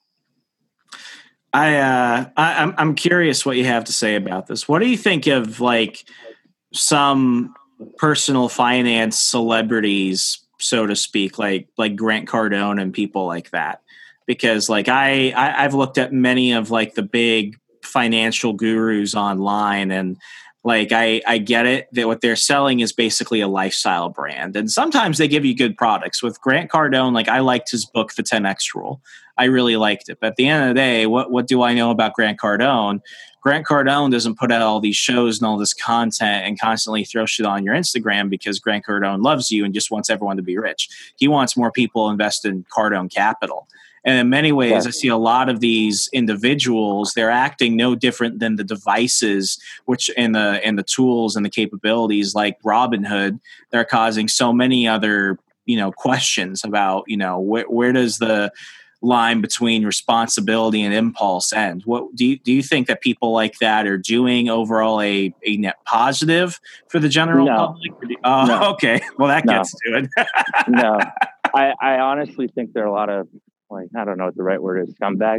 I'm curious what you have to say about this. What do you think of like some personal finance celebrities, so to speak, like Grant Cardone and people like that? Because like I've looked at many of like the big financial gurus online, and like I get it that what they're selling is basically a lifestyle brand, and sometimes they give you good products. With Grant Cardone, like I liked his book, The 10X Rule. I really liked it. But at the end of the day, what do I know about Grant Cardone? Grant Cardone doesn't put out all these shows and all this content and constantly throw shit on your Instagram because Grant Cardone loves you and just wants everyone to be rich. He wants more people to invest in Cardone Capital. And in many ways, I see a lot of these individuals, they're acting no different than the devices, which and the tools and the capabilities like Robinhood, they're causing so many other, questions about, where does the line between responsibility and impulse end? What do you think that people like that are doing overall a net positive for the general public? No. Okay. Well, that gets to it. No, I honestly think there are a lot of, like, I don't know what the right word is, scumbags.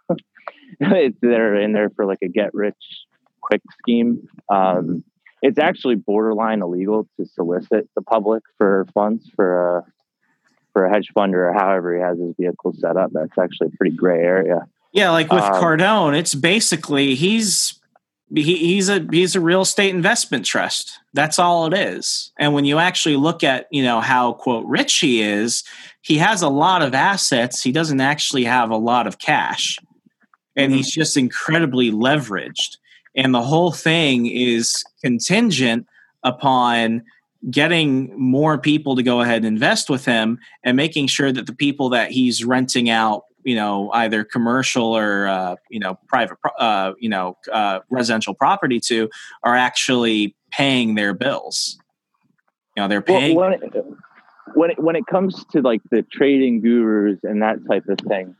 They're in there for like a get rich quick scheme. It's actually borderline illegal to solicit the public for funds for a hedge fund or however he has his vehicle set up. That's actually a pretty gray area. Yeah, like with Cardone, it's basically he's a real estate investment trust. That's all it is. And when you actually look at, how quote rich he is, he has a lot of assets. He doesn't actually have a lot of cash. And he's just incredibly leveraged. And the whole thing is contingent upon getting more people to go ahead and invest with him and making sure that the people that he's renting out, either commercial or, private, residential property to are actually paying their bills. They're paying. Well, when it comes to like the trading gurus and that type of thing,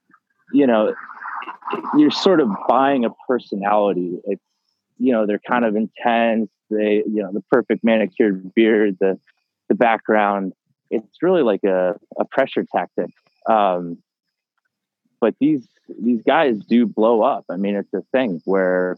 you're sort of buying a personality. It's, they're kind of intense. They, the perfect manicured beard, the background. It's really like a pressure tactic. But these guys do blow up. I mean, it's a thing where,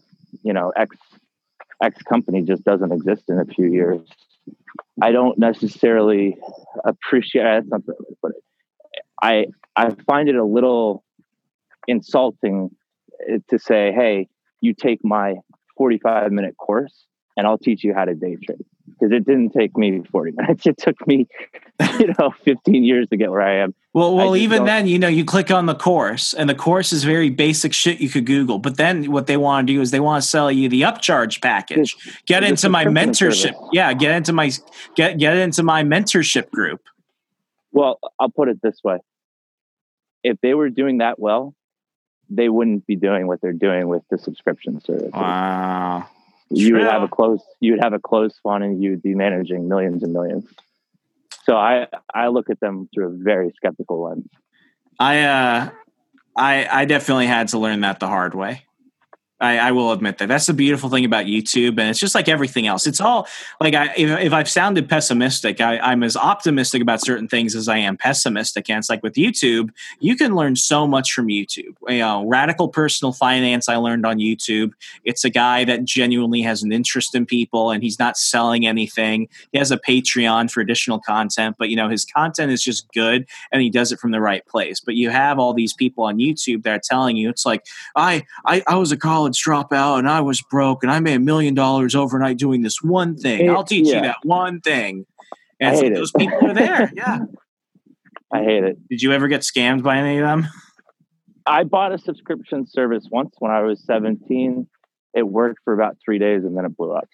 X company just doesn't exist in a few years. I don't necessarily appreciate. That's not the way to put it. I find it a little insulting to say, "Hey, you take my 45-minute course and I'll teach you how to day trade." Because it didn't take me 40 minutes. It took me, 15 years to get where I am. Well, even then, you click on the course, and the course is very basic shit you could Google. But then what they want to do is they want to sell you the upcharge package. Get into my mentorship. Service. Yeah, get into my mentorship group. Well, I'll put it this way. If they were doing that well, they wouldn't be doing what they're doing with the subscription service. Wow. You would have a closed fund and you'd be managing millions and millions. So I look at them through a very skeptical lens. I definitely had to learn that the hard way. I will admit that. That's the beautiful thing about YouTube, and it's just like everything else. It's all like if I've sounded pessimistic, I'm as optimistic about certain things as I am pessimistic. And it's like with YouTube, you can learn so much from YouTube. Radical Personal Finance I learned on YouTube. It's a guy that genuinely has an interest in people, and he's not selling anything. He has a Patreon for additional content, but his content is just good, and he does it from the right place. But you have all these people on YouTube that are telling you, it's like I was a college dropout and I was broke and I made $1 million overnight doing this one thing. I'll teach you that one thing. And so those people are there. Yeah. I hate it. Did you ever get scammed by any of them? I bought a subscription service once when I was 17. It worked for about 3 days and then it blew up.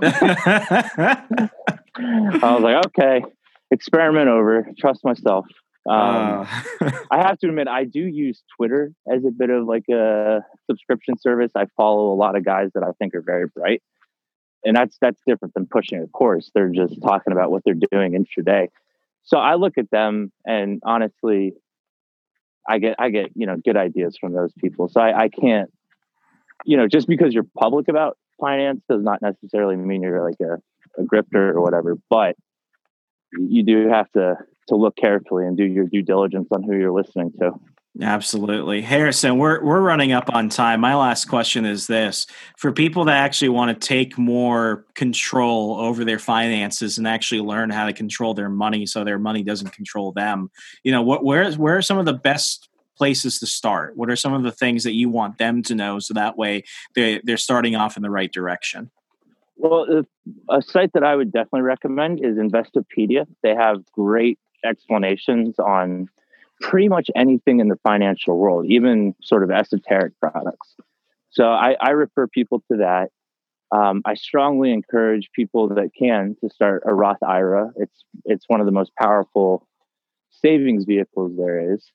I was like, okay, experiment over. Trust myself. I have to admit, I do use Twitter as a bit of like a subscription service. I follow a lot of guys that I think are very bright, and that's different than pushing a course. They're just talking about what they're doing intraday. So I look at them, and honestly, I get good ideas from those people. So I can't, just because you're public about finance does not necessarily mean you're like a grifter or whatever. But you do have to look carefully and do your due diligence on who you're listening to. Absolutely. Harrison, we're running up on time. My last question is this. For people that actually want to take more control over their finances and actually learn how to control their money so their money doesn't control them, where are some of the best places to start? What are some of the things that you want them to know so that way they're starting off in the right direction? Well, a site that I would definitely recommend is Investopedia. They have great explanations on pretty much anything in the financial world, even sort of esoteric products. So I refer people to that. I strongly encourage people that can to start a Roth IRA. It's one of the most powerful savings vehicles there is.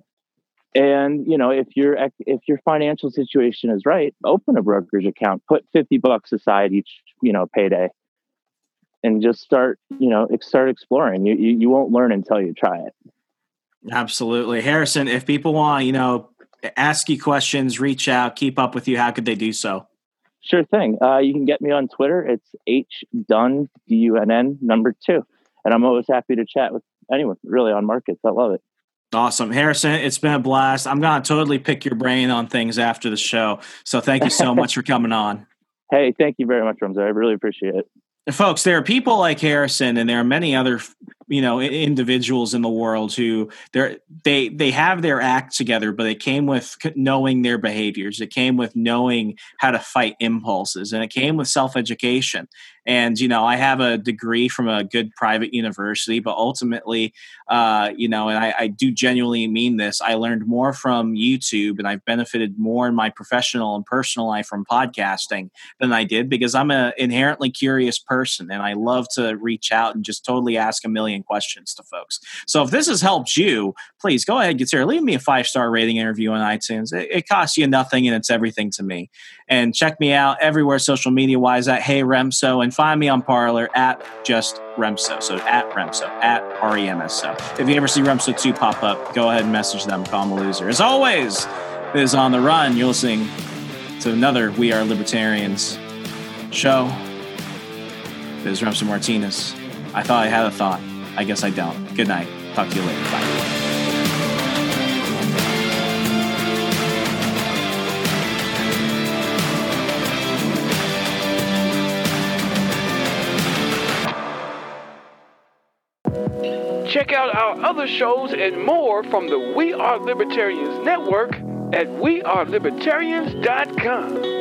And, if your financial situation is right, open a brokerage account, put $50 aside each, payday, and just start exploring. You won't learn until you try it. Absolutely. Harrison, if people want, ask you questions, reach out, keep up with you, how could they do so? Sure thing. You can get me on Twitter. It's HDunn, DUNN, number 2. And I'm always happy to chat with anyone really on markets. I love it. Awesome. Harrison, it's been a blast. I'm going to totally pick your brain on things after the show. So thank you so much for coming on. Hey, thank you very much, Ramsey. I really appreciate it. Folks, there are people like Harrison, and there are many other, individuals in the world who they have their act together, but it came with knowing their behaviors. It came with knowing how to fight impulses, and it came with self-education. And, I have a degree from a good private university, but ultimately, and I do genuinely mean this. I learned more from YouTube, and I've benefited more in my professional and personal life from podcasting than I did because I'm an inherently curious person, and I love to reach out and just totally ask a million questions to folks. So if this has helped you, please go ahead, get there. Leave me a 5-star rating and review on iTunes. It costs you nothing, and it's everything to me. And check me out everywhere social media-wise at Hey Remso, and find me on Parler at just Remso. So at Remso, at REMSO. If you ever see Remso 2 pop up, go ahead and message them, call them a loser. As always, this is On the Run. You're listening to another We Are Libertarians show. This is Remso Martinez. I thought I had a thought. I guess I don't. Good night. Talk to you later. Bye. Check out our other shows and more from the We Are Libertarians Network at wearelibertarians.com.